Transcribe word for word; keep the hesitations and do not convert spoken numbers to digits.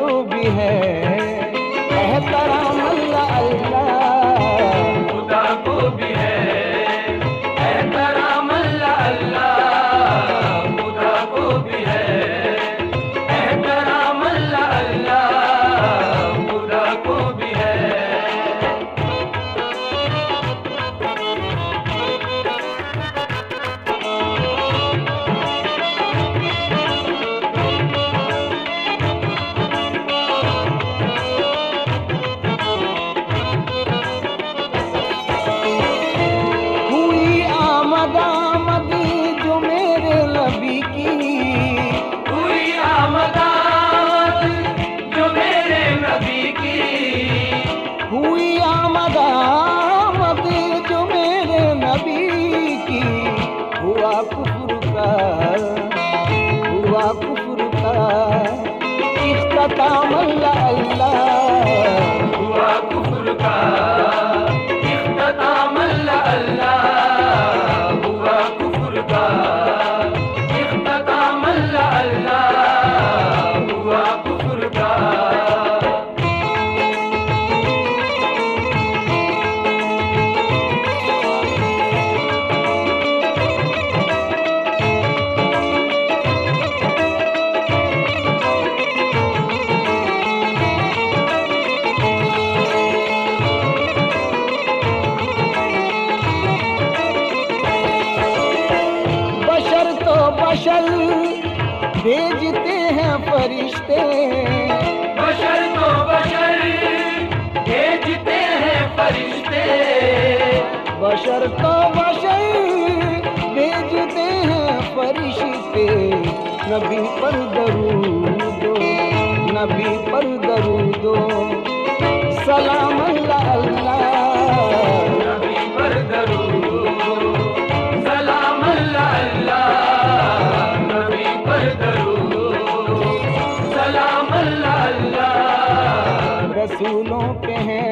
भी है एहतराम अल्लाह अल्लाह, खुदा को भी है एहतराम अल्लाह अल्लाह, खुदा को भी है एहतराम अल्लाह अल्लाह, खुदा को भी है। हुई आमद आमद जो मेरे नबी की, हुई आमद आमद जो मेरे नबी की, हुई आमद आमद जो मेरे नबी की, हुआ कुफ्र का हुआ कुफ्र का इख्तिताम अल्लाह अल्लाह, हुआ कुफ्र का इख्तिताम अल्लाह अल्लाह, हुआ कुफ्र का इख्तिताम अल्लाह अल्लाह, हुआ कुफ्र का। बशर तो बशर भेजते हैं फरिश्ते, बशर तो बशर भेजते हैं फरिश्ते, बशर तो बशर भेजते हैं फरिश्ते, नबी पर दरूदो नबी पर दरूदो सलाम अल्लाह अल्लाह, नबी पर दरूद सलाम अल्लाह अल्लाह, नबी पर दरूद सलाम अल्लाह अल्लाह। रसूलों के हैं